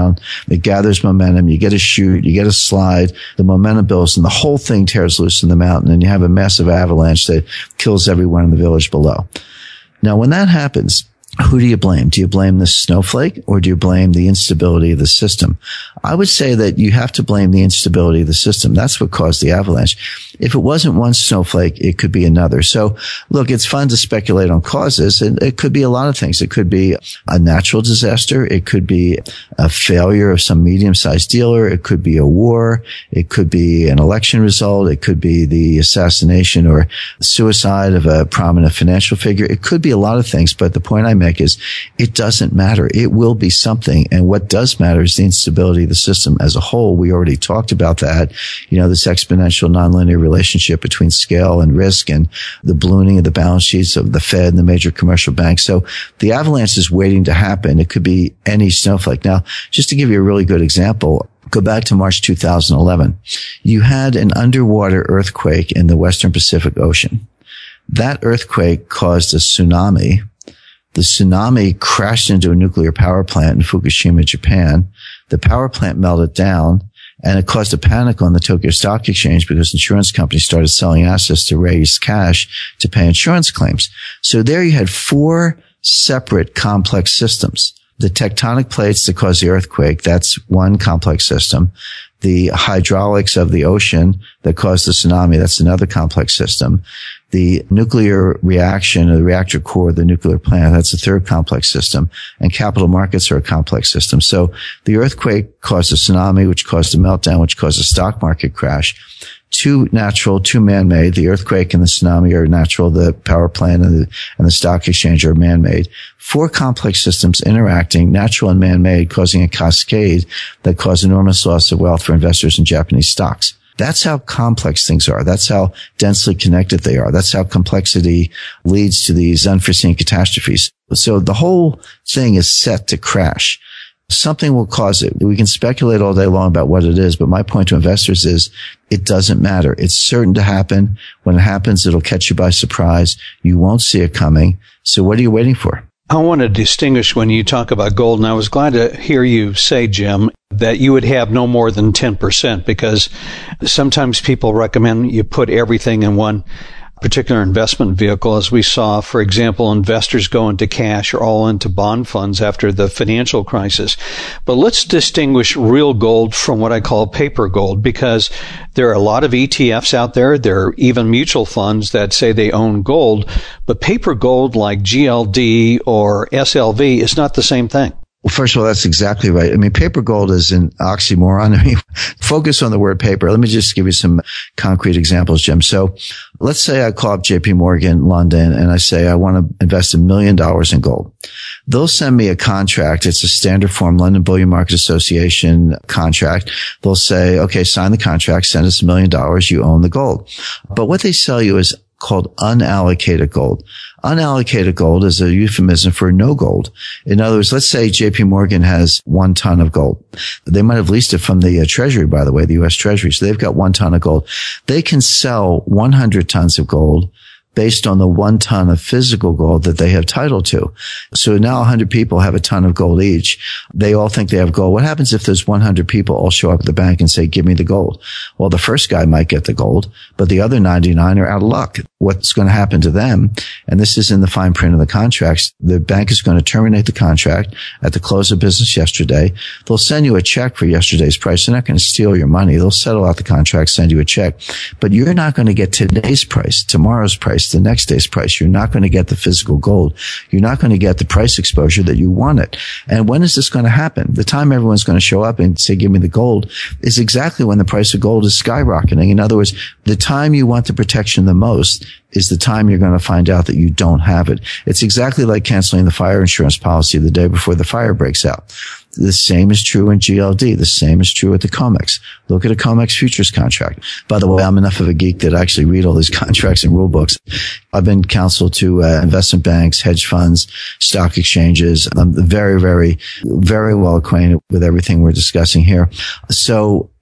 down. It gathers momentum. You get a shoot, you get a slide, the momentum builds, and the whole thing tears loose in the mountain, and you have a massive avalanche that kills everyone in the village below. Now, when that happens, who do you blame? Do you blame the snowflake, or do you blame the instability of the system? I would say that you have to blame the instability of the system. That's what caused the avalanche. If it wasn't one snowflake, it could be another. So look, it's fun to speculate on causes, and it could be a lot of things. It could be a natural disaster. It could be a failure of some medium-sized dealer. It could be a war. It could be an election result. It could be the assassination or suicide of a prominent financial figure. It could be a lot of things, but the point I make is it doesn't matter. It will be something. And what does matter is the instability of the system as a whole. We already talked about that. You know, this exponential nonlinear relationship between scale and risk and the ballooning of the balance sheets of the Fed and the major commercial banks. So the avalanche is waiting to happen. It could be any snowflake. Now, just to give you a really good example, go back to March 2011. You had an underwater earthquake in the Western Pacific Ocean. That earthquake caused a tsunami. The tsunami crashed into a nuclear power plant in Fukushima, Japan. The power plant melted down, and it caused a panic on the Tokyo Stock Exchange because insurance companies started selling assets to raise cash to pay insurance claims. So there you had four separate complex systems. The tectonic plates that caused the earthquake, that's one complex system. The hydraulics of the ocean that caused the tsunami, that's another complex system. The nuclear reaction or the reactor core of the nuclear plant, that's a third complex system. And capital markets are a complex system. So the earthquake caused a tsunami, which caused a meltdown, which caused a stock market crash. Two natural, two man-made. The earthquake and the tsunami are natural. The power plant and the stock exchange are man-made. Four complex systems interacting, natural and man-made, causing a cascade that caused enormous loss of wealth for investors in Japanese stocks. That's how complex things are. That's how densely connected they are. That's how complexity leads to these unforeseen catastrophes. So the whole thing is set to crash. Something will cause it. We can speculate all day long about what it is, but my point to investors is it doesn't matter. It's certain to happen. When it happens, it'll catch you by surprise. You won't see it coming. So what are you waiting for? I want to distinguish when you talk about gold, and I was glad to hear you say, Jim, that you would have no more than 10%, because sometimes people recommend you put everything in one particular investment vehicle, as we saw, for example, investors go into cash or all into bond funds after the financial crisis. But let's distinguish real gold from what I call paper gold, because there are a lot of ETFs out there. There are even mutual funds that say they own gold, but paper gold like GLD or SLV is not the same thing. Well, first of all, that's exactly right. I mean, paper gold is an oxymoron. I mean, focus on the word paper. Let me just give you some concrete examples, Jim. So let's say I call up JP Morgan London and I say I want to invest $1 million in gold. They'll send me a contract. It's a standard form London Bullion Market Association contract. They'll say, okay, sign the contract, send us $1 million. You own the gold. But what they sell you is called unallocated gold. Unallocated gold is a euphemism for no gold. In other words, let's say JP Morgan has 1 ton of gold. They might have leased it from the Treasury, by the way, the U.S. Treasury. So they've got 1 ton of gold. They can sell 100 tons of gold based on the 1 ton of physical gold that they have title to. So now 100 people have a ton of gold each. They all think they have gold. What happens if those 100 people all show up at the bank and say, give me the gold? Well, the first guy might get the gold, but the other 99 are out of luck. What's going to happen to them? And this is in the fine print of the contracts. The bank is going to terminate the contract at the close of business yesterday. They'll send you a check for yesterday's price. They're not going to steal your money. They'll settle out the contract, send you a check, but you're not going to get today's price, tomorrow's price, the next day's price. You're not going to get the physical gold. You're not going to get the price exposure that you wanted. And when is this going to happen? The time everyone's going to show up and say, give me the gold, is exactly when the price of gold is skyrocketing. In other words, the time you want the protection the most is the time you're going to find out that you don't have it. It's exactly like canceling the fire insurance policy the day before the fire breaks out. The same is true in GLD. The same is true at the COMEX. Look at a COMEX futures contract. By the way, I'm enough of a geek that I actually read all these contracts and rule books. I've been counsel to investment banks, hedge funds, stock exchanges. I'm very, very, very well acquainted with everything we're discussing here. So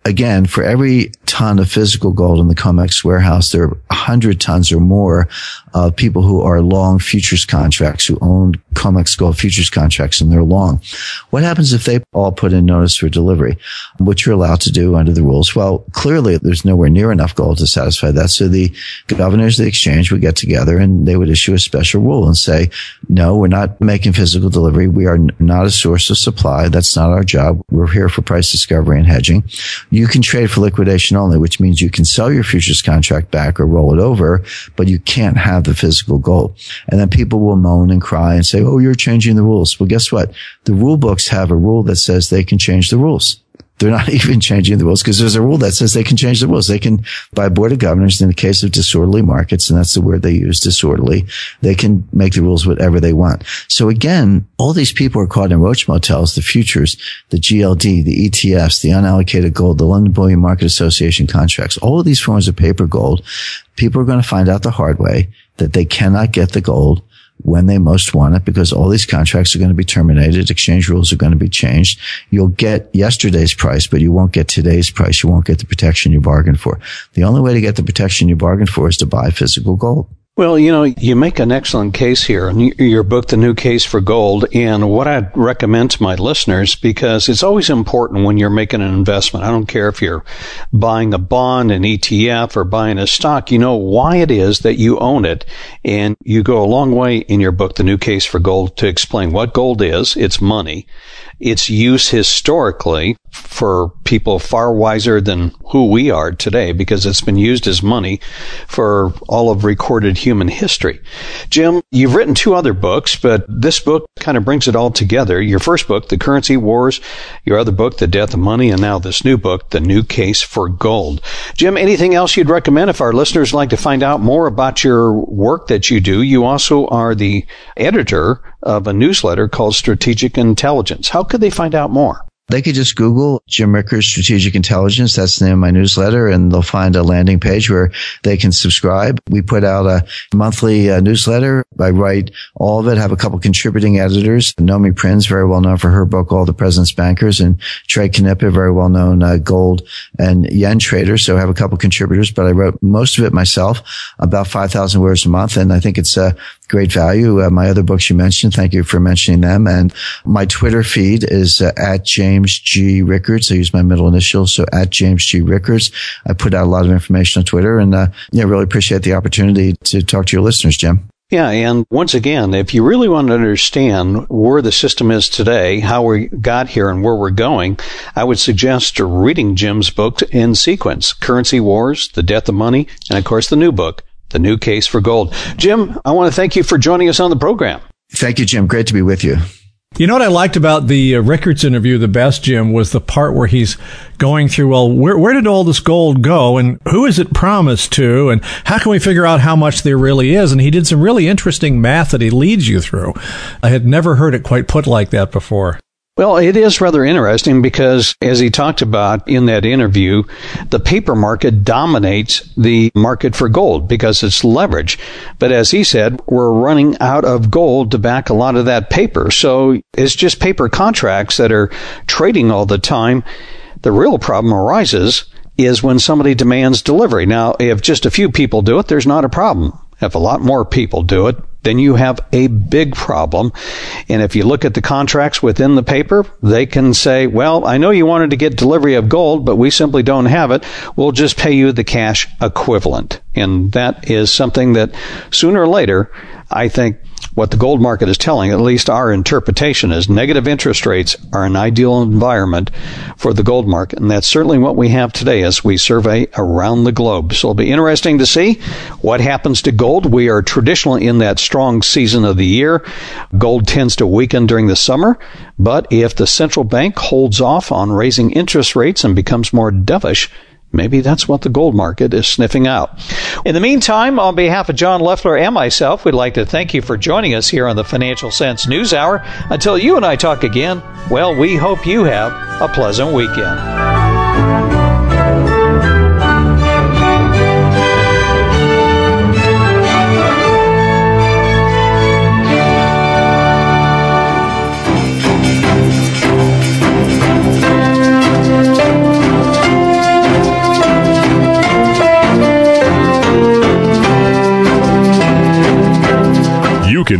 again, for every ton of physical gold in the COMEX warehouse, there are 100 tons or more of people who are long futures contracts, who own COMEX gold futures contracts, and they're long. What happens if they all put in notice for delivery, which you're allowed to do under the rules? Well, clearly there's nowhere near enough gold to satisfy that. So the governors of the exchange would get together and they would issue a special rule and say, no, we're not making physical delivery. We are not a source of supply. That's not our job. We're here for price discovery and hedging. You can trade for liquidation only, which means you can sell your futures contract back or roll it over, but you can't have the physical gold. And then people will moan and cry and say, oh, you're changing the rules. Well, guess what? The rule books have a rule that says they can change the rules. They're not even changing the rules because there's a rule that says they can change the rules. They can, by board of governors, in the case of disorderly markets, and that's the word they use, disorderly, they can make the rules whatever they want. So again, all these people are caught in roach motels, the futures, the GLD, the ETFs, the unallocated gold, the London Bullion Market Association contracts, all of these forms of paper gold. People are going to find out the hard way that they cannot get the gold when they most want it because all these contracts are going to be terminated. Exchange rules are going to be changed. You'll get yesterday's price, but you won't get today's price. You won't get the protection you bargained for. The only way to get the protection you bargained for is to buy physical gold. Well, you make an excellent case here in your book, The New Case for Gold, and what I'd recommend to my listeners, because it's always important when you're making an investment. I don't care if you're buying a bond, an ETF, or buying a stock, you know why it is that you own it. And you go a long way in your book, The New Case for Gold, to explain what gold is. It's money. Its use historically for people far wiser than who we are today, because it's been used as money for all of recorded human history. Jim, you've written 2 other books, but this book kind of brings it all together. Your first book, The Currency Wars, your other book, The Death of Money, and now this new book, The New Case for Gold. Jim, anything else you'd recommend if our listeners like to find out more about your work that you do? You also are the editor of a newsletter called Strategic Intelligence. How could they find out more? They could just Google Jim Rickards Strategic Intelligence. That's the name of my newsletter, and they'll find a landing page where they can subscribe. We put out a monthly newsletter. I write all of it, have a couple contributing editors. Nomi Prinz, very well known for her book, All the President's Bankers, and Trey Knippa, very well known gold and yen trader. So I have a couple contributors, but I wrote most of it myself, about 5,000 words a month, and I think it's great value. My other books you mentioned, thank you for mentioning them. And my Twitter feed is at James G. Rickards. I use my middle initials, so at James G. Rickards. I put out a lot of information on Twitter, and really appreciate the opportunity to talk to your listeners, Jim. Yeah, and once again, if you really want to understand where the system is today, how we got here and where we're going, I would suggest reading Jim's book in sequence, Currency Wars, The Death of Money, and of course the new book, The New Case for Gold. Jim, I want to thank you for joining us on the program. Thank you, Jim. Great to be with you. You know what I liked about the Rickards interview the best, Jim, was the part where he's going through, well, where did all this gold go and who is it promised to and how can we figure out how much there really is? And he did some really interesting math that he leads you through. I had never heard it quite put like that before. Well, it is rather interesting because, as he talked about in that interview, the paper market dominates the market for gold because it's leverage. But as he said, we're running out of gold to back a lot of that paper. So it's just paper contracts that are trading all the time. The real problem arises is when somebody demands delivery. Now, if just a few people do it, there's not a problem. If a lot more people do it, then you have a big problem. And if you look at the contracts within the paper, they can say, well, I know you wanted to get delivery of gold, but we simply don't have it. We'll just pay you the cash equivalent. And that is something that sooner or later, I think what the gold market is telling, at least our interpretation, is negative interest rates are an ideal environment for the gold market. And that's certainly what we have today as we survey around the globe. So it'll be interesting to see what happens to gold. We are traditionally in that strong season of the year. Gold tends to weaken during the summer. But if the central bank holds off on raising interest rates and becomes more dovish, maybe that's what the gold market is sniffing out. In the meantime, on behalf of John Loeffler and myself, we'd like to thank you for joining us here on the Financial Sense News Hour. Until you and I talk again, well, we hope you have a pleasant weekend.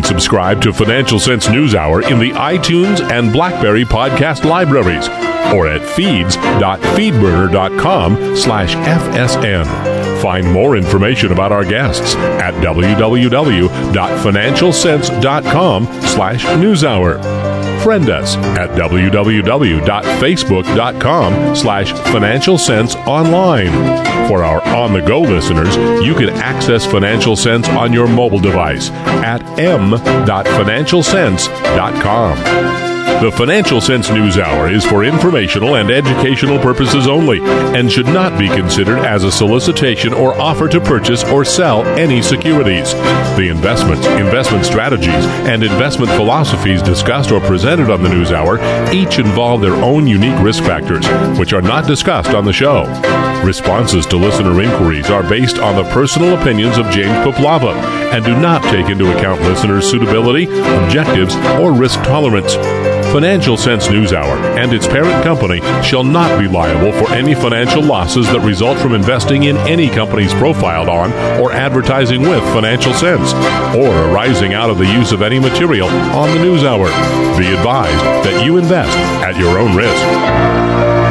can subscribe to Financial Sense News Hour in the iTunes and BlackBerry podcast libraries or at feeds.feedburner.com/FSN. Find more information about our guests at www.financialsense.com/newshour. Friend us at www.facebook.com/Financial Sense Online. For our on-the-go listeners, you can access Financial Sense on your mobile device at m.financialsense.com. The Financial Sense News Hour is for informational and educational purposes only and should not be considered as a solicitation or offer to purchase or sell any securities. The investments, investment strategies, and investment philosophies discussed or presented on the News Hour each involve their own unique risk factors, which are not discussed on the show. Responses to listener inquiries are based on the personal opinions of James Poplava and do not take into account listeners' suitability, objectives, or risk tolerance. Financial Sense News Hour and its parent company shall not be liable for any financial losses that result from investing in any companies profiled on or advertising with Financial Sense, or arising out of the use of any material on the News Hour. Be advised that you invest at your own risk.